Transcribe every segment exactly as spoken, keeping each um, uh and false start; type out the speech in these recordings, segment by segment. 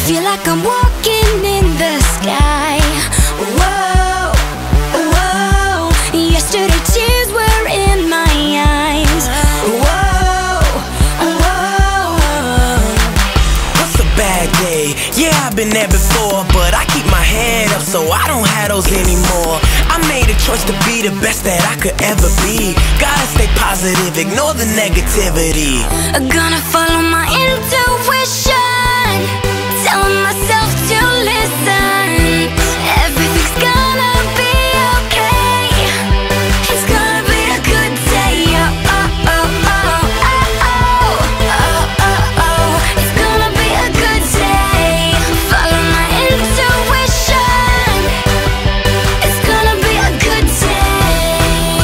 feel like I'm walking in the sky. Whoa, whoa. Yesterday tears were in my eyes. Whoa, whoa. What's a bad day? Yeah, I've been there before, but I keep my head up so I don't have those anymore. I made a choice to be the best that I could ever be. Gotta stay positive, ignore the negativity. Gonna follow my intuition, telling myself to listen. Everything's gonna be okay. It's gonna be a good day. Oh, oh, oh, oh, oh, oh, oh, oh. It's gonna be a good day. Follow my intuition. It's gonna be a good day.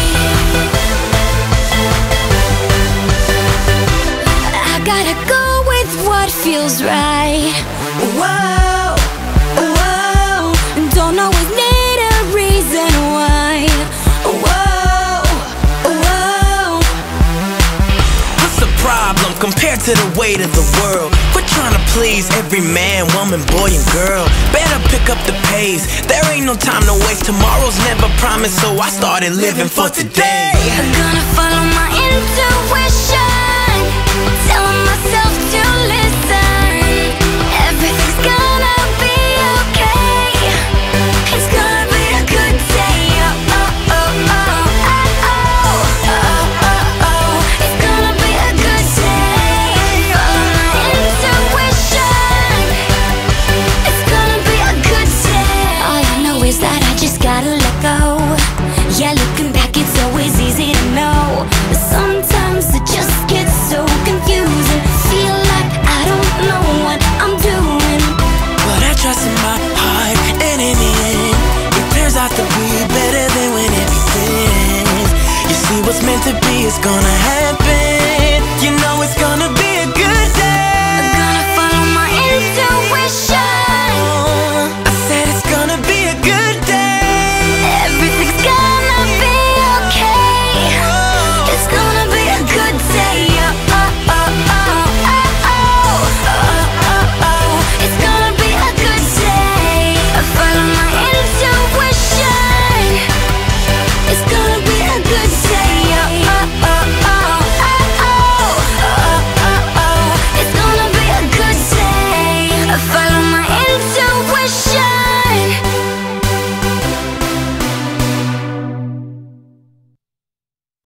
I gotta go with what feels right. Whoa, whoa. Don't always need a reason why. Whoa, whoa. What's the problem compared to the weight of the world? Quit trying to please every man, woman, boy, and girl. Better pick up the pace. There ain't no time to waste. Tomorrow's never promised, so I started living for today. I'm gonna follow my intuition, telling myself to listen. Everything's gonna be okay. It's gonna be a good day. Oh, oh, oh, oh, oh, oh, oh, oh. It's gonna be a good day. Follow my intuition. It's gonna be a good day. All I know is that I just gotta let go. Yeah, looking back, it's always easy to know, but sometimes it just gets so confusing. Feel like I don't know what I'm doing. But I trust in my heart, and in the end, it turns out to be better than when it begins. You see, what's meant to be is gonna happen. You know it's gonna be